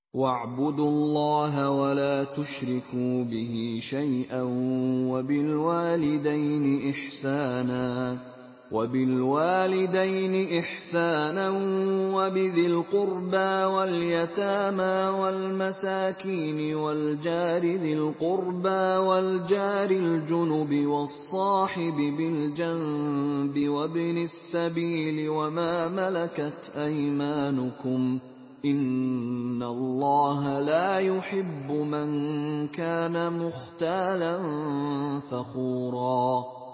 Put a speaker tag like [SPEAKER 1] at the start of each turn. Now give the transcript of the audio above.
[SPEAKER 1] وَاعْبُدُوا اللَّهَ وَلَا تُشْرِكُوا بِهِ شَيْئًا وَبِالْوَالِدَيْنِ إِحْسَانًا وَبِذِي الْقُرْبَىٰ وَالْيَتَامَىٰ وَالْمَسَاكِينِ وَالْجَارِ ذِي الْقُرْبَىٰ وَالْجَارِ الْجُنُبِ وَالصَّاحِبِ بِالْجَنبِ وَابْنِ السَّبِيلِ وَمَا مَلَكَتْ أَيْمَانُكُمْ ۗ إِنَّ اللَّهَ لَا يُحِبُّ مَن كَانَ مُخْتَالًا فَخُورًا.